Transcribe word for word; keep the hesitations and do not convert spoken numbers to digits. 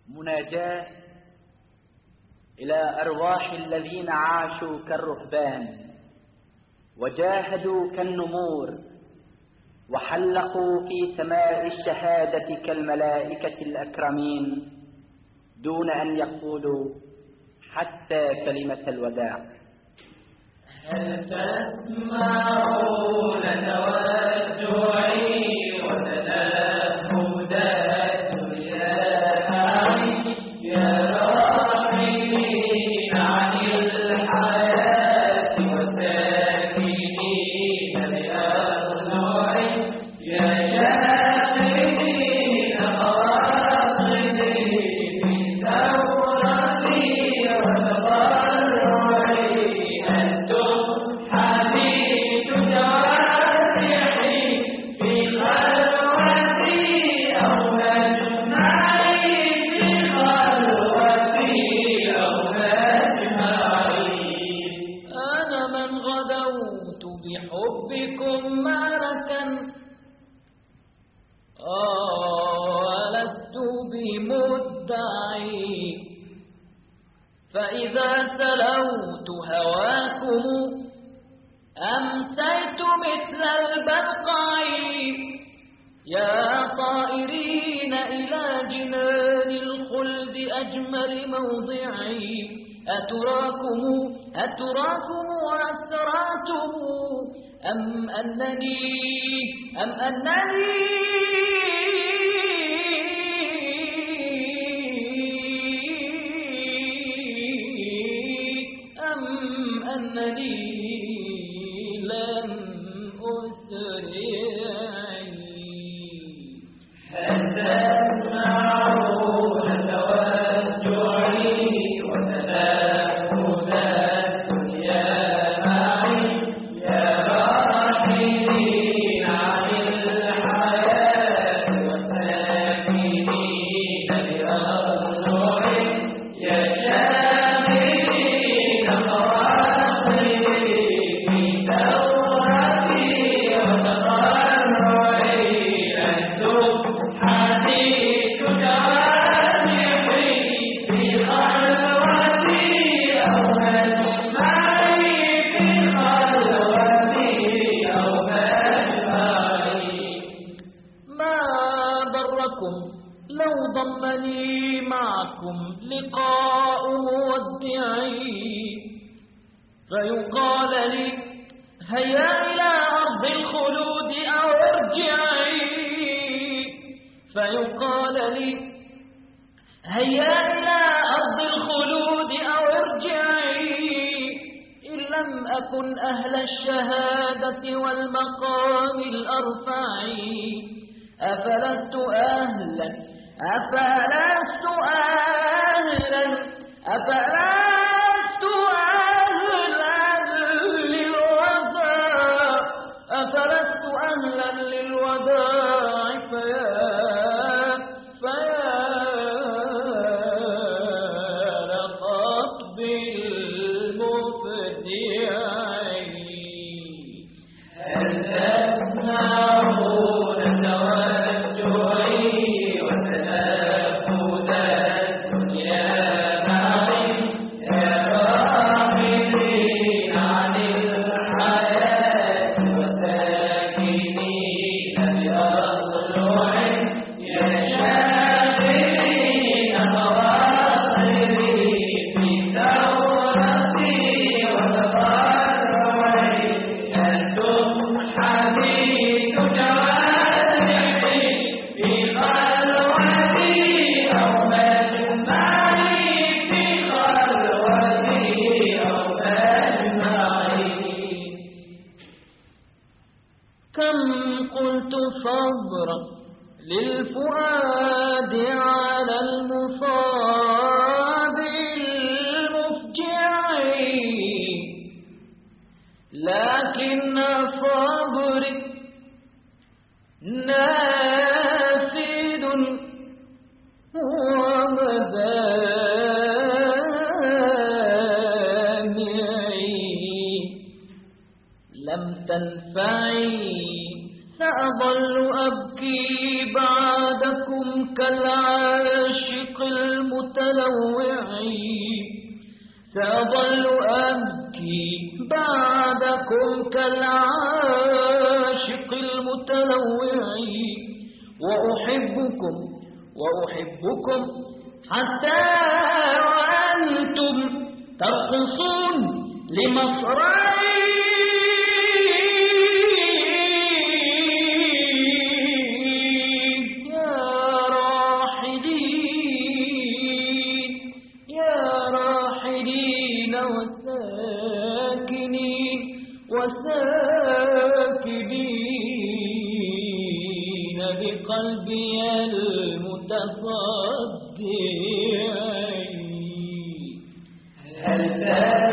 مناجاة إلى أرواح الذين عاشوا كالرهبان وجاهدوا كالنمور وحلقوا في سماء الشهادة كالملائكة الأكرمين دون أن يقولوا حتى كلمة الوداع. هل تسمعون توجعي وتنهدات يا معي يا راحلين عن الحياة وساكنين بأضلعي يا شاهدين خواطري في ثورتي وتضرعي أنتم حديث جوارحي في خلوتي أو نجمعي في خلوتي أو نجمعي. أنا من غدوت بحبكم معركا ولست بمدعي، فإذا سلوت هواكم أمسيت مثل البرقع. يا طائرين إلى جنان الخلد أجمل موضعي، أتراكم أتراكم أسرعتم أم أنني أم أنني أم أنني لم أسرعي. هل تسمعون توجعي وتنهدات يا معي يا راحلين عن الحياة وساكنين بأضلعي يا شاهدين خواطري في ثورتي وتضرعي أنتم حديث جوارحي في خلوتي أو نجمعي في خلوتي أو نجمعي. ما ضركم لو ضمني معكم لقاء مودعي، فيقال لي هيا إلى أرض الخلود أو ارجعي، فيقال لي هيا إلى أرض الخلود أو ارجعي. إن لم أكن أهل الشهادة والمقام الأرفع، أفلست أهلا أفلست أهلا أفلست أهلا للوداع أفلست أهلا للوداع. فيا فيا لخطب المفدعين. هل تسمعون توجعي وتنهدات يا معي العاشق المتلوع سأظل أبكي بعدكم كالعاشق المتلوع وأحبكم وأحبكم حتى وأنتم ترقصون لمصرعي يا راحلين يا راحلين وساكنين وساكنين بقلبي المتصدع هل